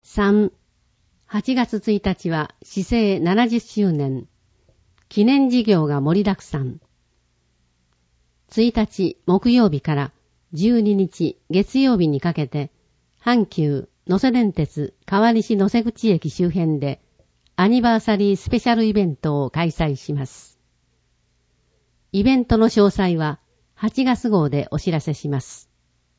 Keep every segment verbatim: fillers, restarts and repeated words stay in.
さん、はちがつついたちは市政ななじゅっしゅうねん。記念事業が盛りだくさん。ついたち木曜日からじゅうににち月曜日にかけて、阪急能勢電鉄川西能勢口駅周辺でアニバーサリースペシャルイベントを開催します。イベントの詳細ははちがつ号でお知らせします。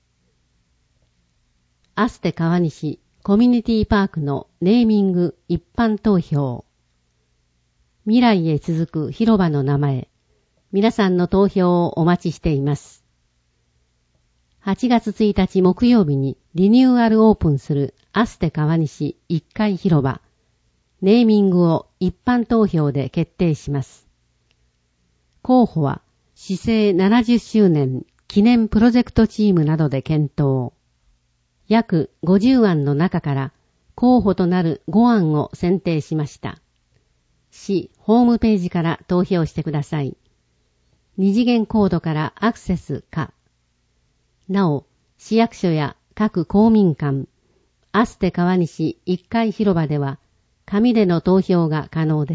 アステ川西コミュニティパークのネーミング一般投票。未来へ続く広場の名前。皆さんの投票をお待ちしています。はちがつついたち木曜日にリニューアルオープンするアステ川西いっかい広場。ネーミングを一般投票で決定します。候補は市政ななじゅっしゅうねん記念プロジェクトチームなどで検討。約ごじゅうあんの中から候補となるごあんを選定しました。市ホームページから投票してください。二次元コードからアクセスか。なお、市役所や各公民館、アステ川西いっかい広場では紙での投票が可能です。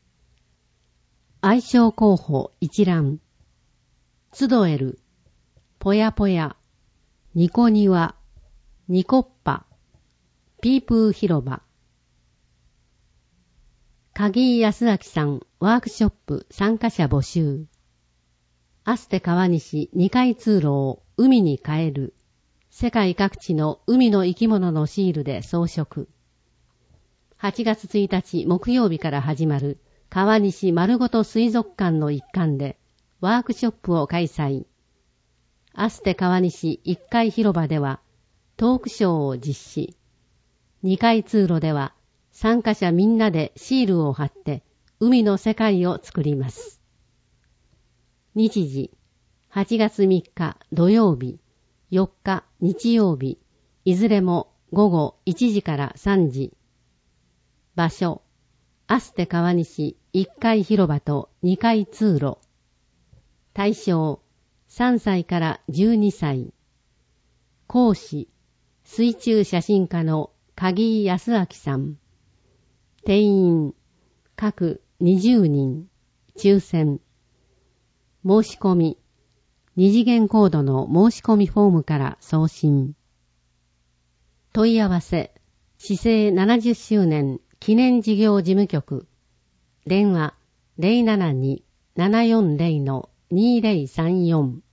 愛称候補一覧。集える、ぽやぽや、ニコニワ、ニコッパ、ピープー広場。鍵井康明さんワークショップ参加者募集。アステ川西にかい通路を海に変える。世界各地の海の生き物のシールで装飾。はちがつついたち木曜日から始まる川西丸ごと水族館の一環でワークショップを開催。アステ川西いっかい広場ではトークショーを実施。にかい通路では参加者みんなでシールを貼って海の世界を作ります。日時、はちがつみっか土曜日、よっか日曜日、いずれもごごいちじからさんじ。場所、アステ川西いっかい広場とにかい通路。対象、さんさいからじゅうにさい。講師、水中写真家の鍵井康明さん。定員、各にじゅうにん、抽選。申し込み、二次元コードの申し込みフォームから送信。問い合わせ、市政ななじゅっしゅうねん記念事業事務局。電話 ゼロななに ななよんゼロ にゼロさんよん